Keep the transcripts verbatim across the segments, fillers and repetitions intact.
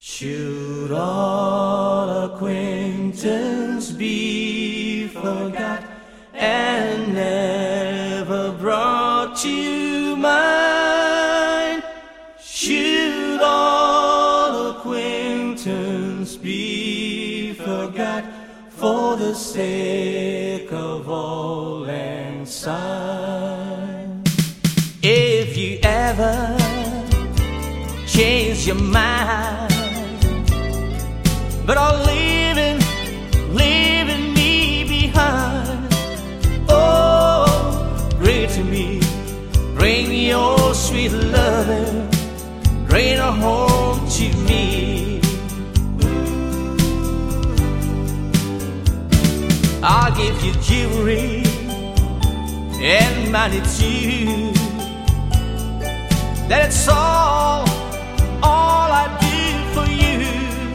Should all acquaintance be forgot and never brought to mind? Should all acquaintance be forgot for the sake of all and sign? If you ever change your mind, but are leaving, leaving me behind, oh, bring to me, bring your sweet loving, bring her home to me. I'll give you jewelry and money too. That's all, all I do for you.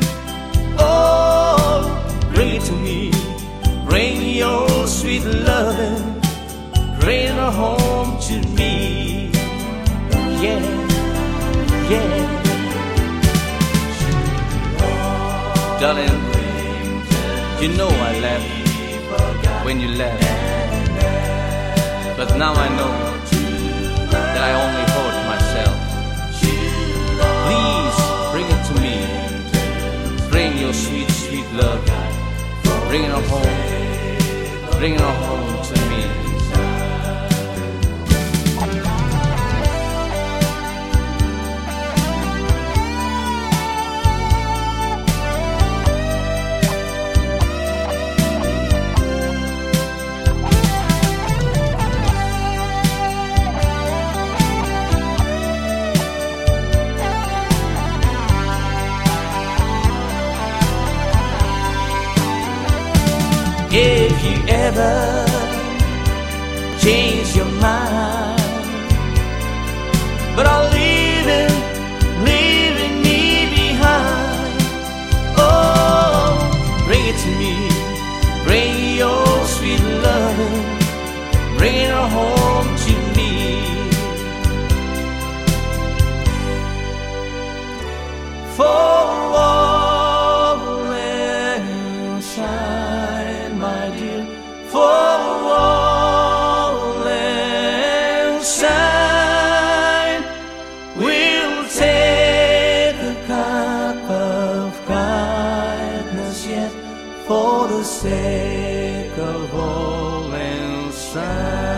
Oh, bring it to me, bring your sweet loving, bring her home to me. Yeah, yeah. Darling, you know I left when you left, but now I know that I only hurt myself. Please bring it to me, bring your sweet, sweet love, bring her home, bring her home to me. If you ever change your mind, but are leaving, leaving me behind, oh, bring it to me, bring your sweet loving, bring her home to me. For all and shine, my dear, for all and shine, we'll take a cup of kindness yet, for the sake of all and shine.